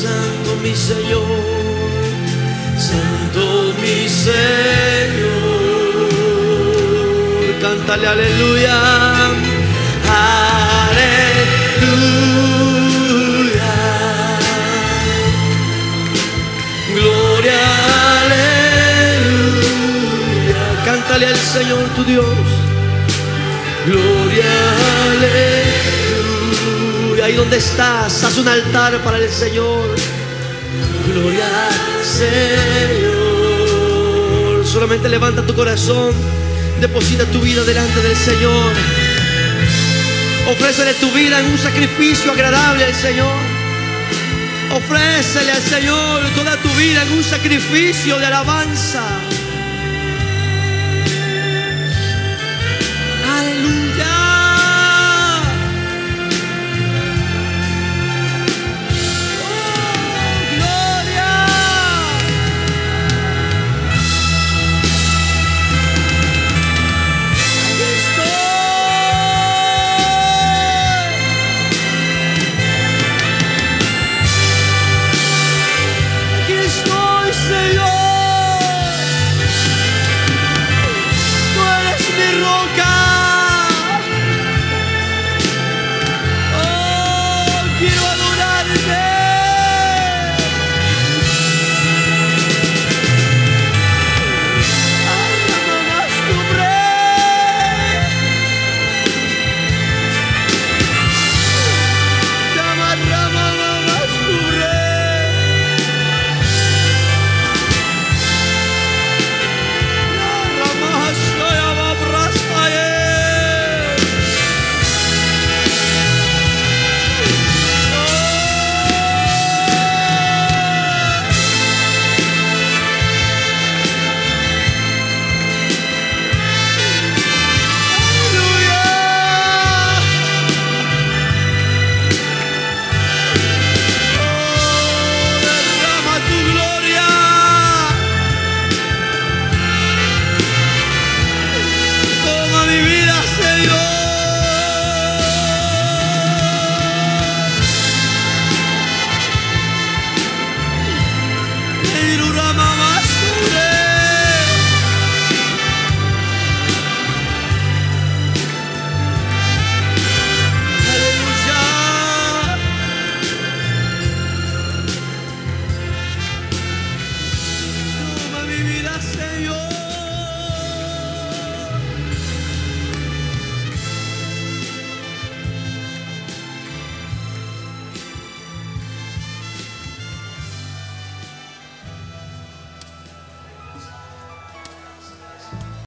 santo mi Señor, santo mi Señor. Cántale aleluya, aleluya, gloria, aleluya. Cántale al Señor tu Dios, gloria, aleluya. Ahí donde estás, haz un altar para el Señor. Gloria al Señor. Solamente levanta tu corazón, deposita tu vida delante del Señor. Ofrécele tu vida en un sacrificio agradable al Señor. Ofrécele al Señor toda tu vida en un sacrificio de alabanza.